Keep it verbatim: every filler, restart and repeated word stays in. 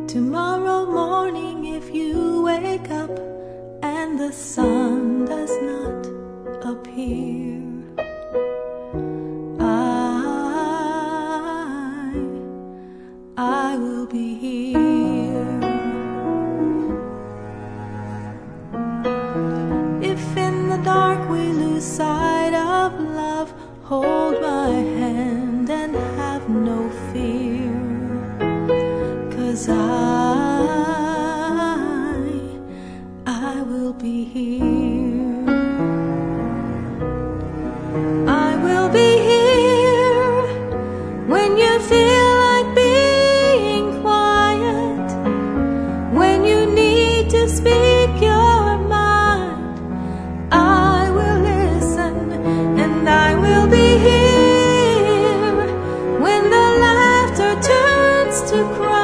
Tomorrow morning, if you wake up and the sun does not appear, I, I will be here. If in the dark we lose sight of love, hold my hand and have no fear, 'cause I, I will be here. I will be here when you feel like being quiet, when you need to speak your mind. I will listen, and I will be here when the laughter turns to cry.